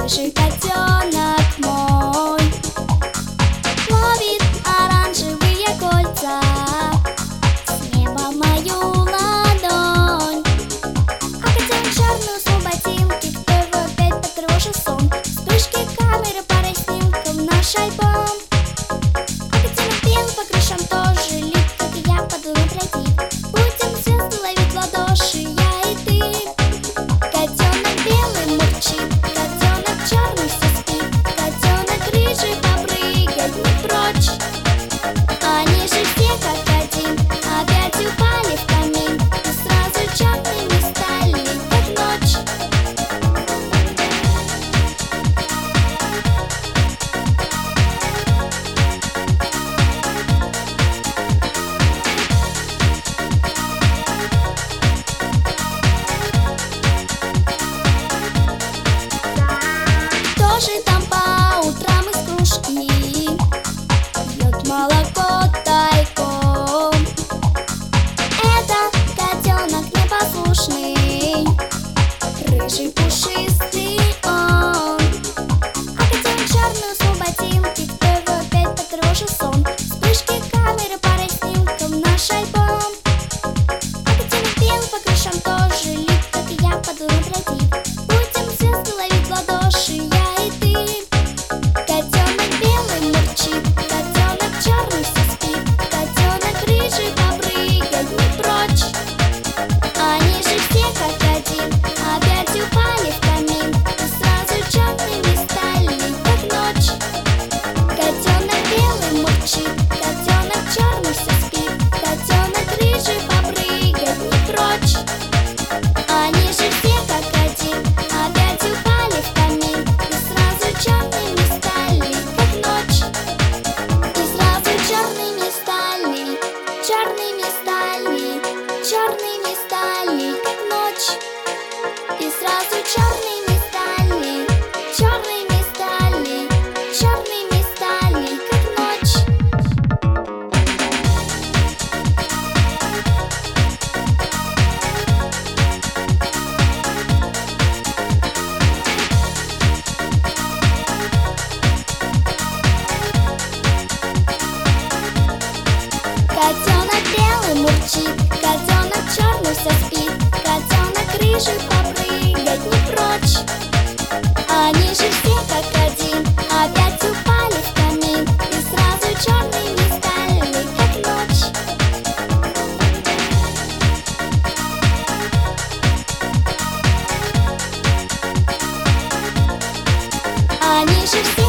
Рыжий котенок мой ловит оранжевые кольца с неба мою ладонь. А котенок черный уснул ботинки, кто его опять потревожил сон. Вспышки камеры, парой снимков наш альбом. А котенок белый по крышам тоже липкий, и я подумал пройти. Будем звезды ловить в ладоши, я и ты. Котенок белый мурчит, котенок черный все спит, котенок рыжий попрыгать не прочь. Они же все как один опять упали в камин и сразу черными стали, как ночь. Тоже там по утрам из кружки пьет молоко тайком. Это котенок непослушный, рыжий пушистый он. А котенок черный уснул ботинки, кто его опять потревожил сон. Вспышки камеры, парой снимков наш альбом. А котенок белый по крышам тоже липкий, и я подумал пройти. Будем звезды ловить в ладоши, я и ты. Котенок белый мурчит, котенок черный все спит, котенок рыжий попрыгать не прочь. Они же все как один опять упали в камин и сразу черными стали, как ночь. Котенок белый мурчит, котенок черный все спит, котенок рыжий попрыгать не прочь. Они же все как один опять упали в камин и сразу черными стали, как ночь. И сразу черными стали, черными стали, черными стали, как ночь. И сразу черными стали, черными стали, черными стали, как ночь. Котенок белый мурчит, котенок черный все спит, котенок рыжий попрыгать не прочь. Они же все как один опять упали в камин и сразу черными стали, как ночь. Они же все